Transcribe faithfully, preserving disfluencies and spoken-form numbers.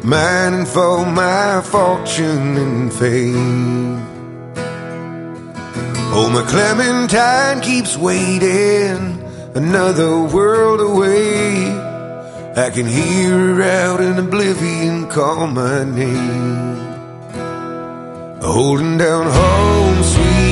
mining for my fortune and fame. Oh, my Clementine keeps waiting, another world away. I can hear her out in oblivion call my name, holding down home sweet